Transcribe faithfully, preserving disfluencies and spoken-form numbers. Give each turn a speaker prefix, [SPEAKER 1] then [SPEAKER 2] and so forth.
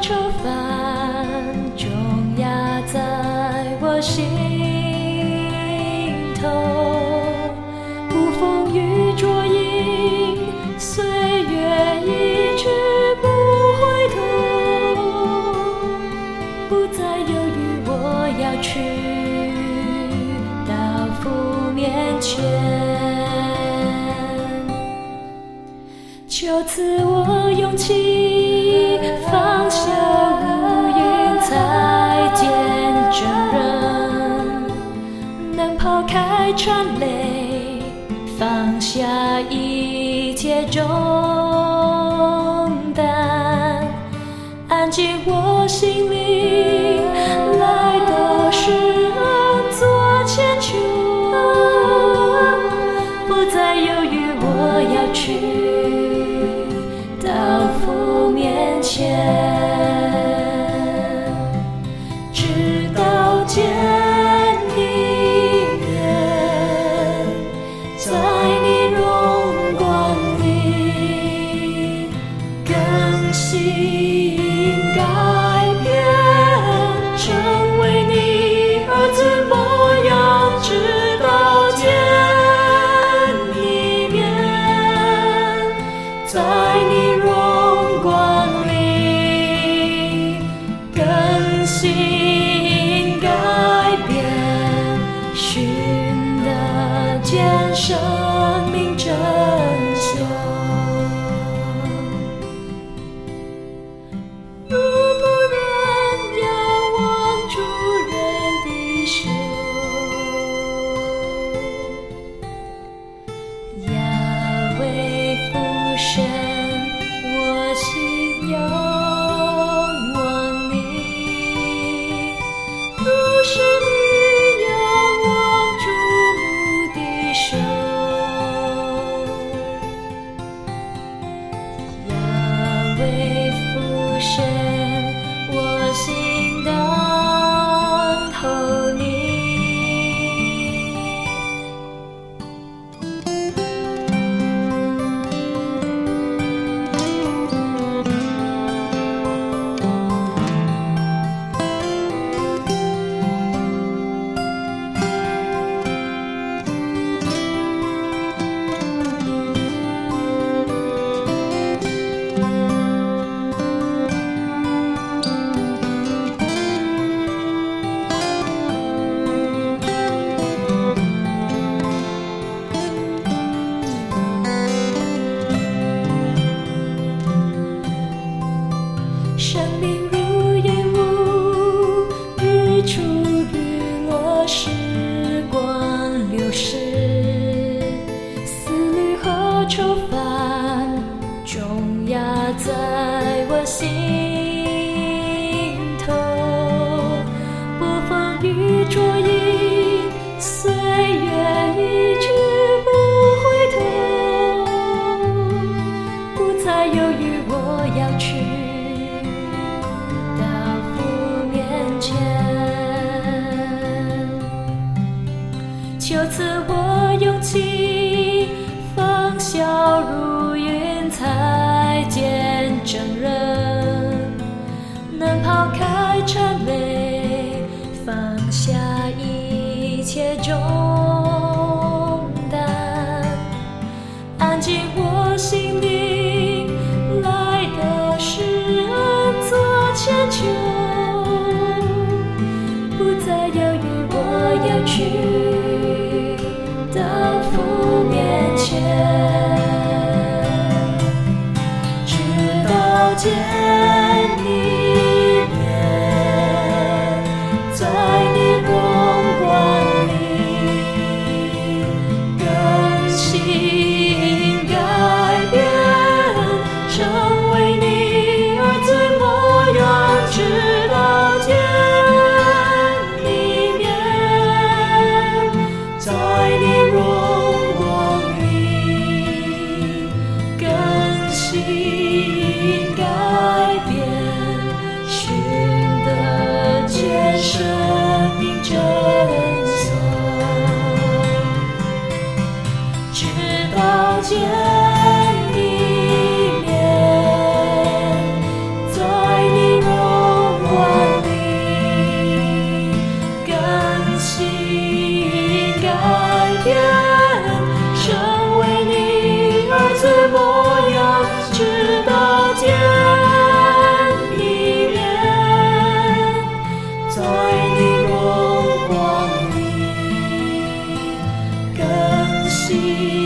[SPEAKER 1] 愁烦重压在我心头，不风雨捉影，岁月一去不回头，不再犹豫，我要去到父面前。求赐我勇气，放下乌云，才见真人，能抛开缠累，放下一切重担，安静我心灵，来到世人做千秋，不再犹豫，我要去到父面前，直到见你面，在你荣光里更新改变，成为你儿子模样，直到见你面，在你荣光里更新改变，寻得见生命真相。如仆人仰望主人的手，雅威父神，我心仰望你，如使女仰望主母的手，雅威父神，我心等候你。生命如烟雾，日出日落，时光流逝，思虑和愁烦重压在我心头，不风雨捉影，岁月一去不回头，不再犹豫，我要去求赐我勇气，放笑如云，才见真人，能抛开缠累，放下一切重担，安静我心灵，来到世人做千秋，不再犹豫，我要去到父面前，直到见你面，在你荣光里更新改变，成为你儿子模样，直到见你面，在你荣光里更新改变，寻得见生命真相，直到见你面，在你荣心。